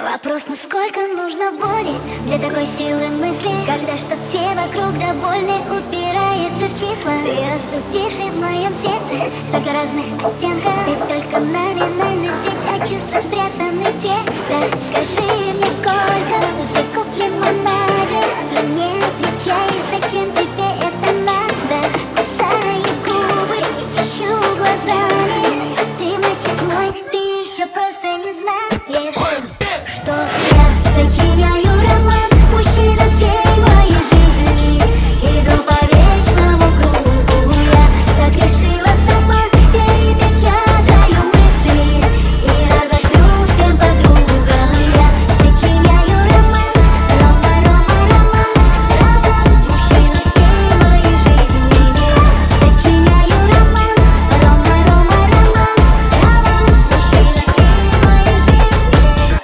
Вопрос, насколько нужно воли для такой силы мысли, когда чтоб все вокруг довольны, упирается в числа. Ты разбудивший в моем сердце столько разных оттенков. Ты только номинально здесь, а чувства спрятаны где? Да, скажи мне, сколько языков в лимонаде. Мне отвечай, зачем тебе это надо? Кусаю губы, ищу глазами, а ты, мальчик мой, ты еще просто не знаешь, что я сочиняю роман, мужчина всей моей жизни. Иду по вечному кругу, я так решила сама. Перепечатаю мысли и разошлю всем подругам. Я сочиняю роман, роман, мужчина всей моей жизни. Я сочиняю роман, роман, мужчина всей моей жизни.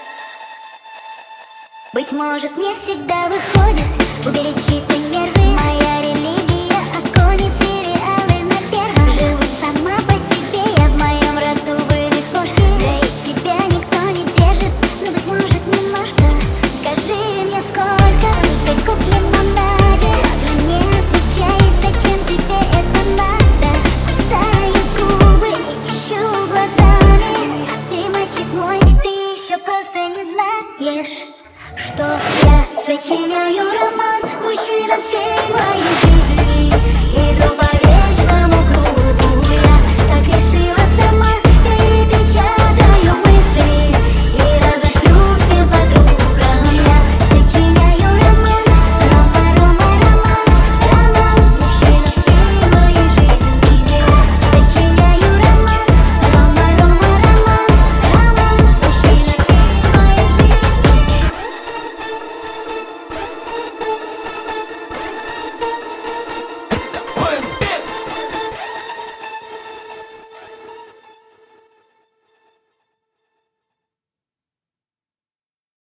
Быть может, не всегда выходит уберечь чьи-то нервы. Моя религия — огонь и сериалы на первом. Живу сама по себе, я в моем роду были кошки. Да и тебя никто не держит, но, быть может, немножко. Скажи мне, сколько языков в лимонаде. Мне отвечай, зачем тебе это надо? Кусаю губы, ищу глазами, а ты, мальчик мой, ты еще просто не знаешь, что я сочиняю роман, мужчина всей моей жизни.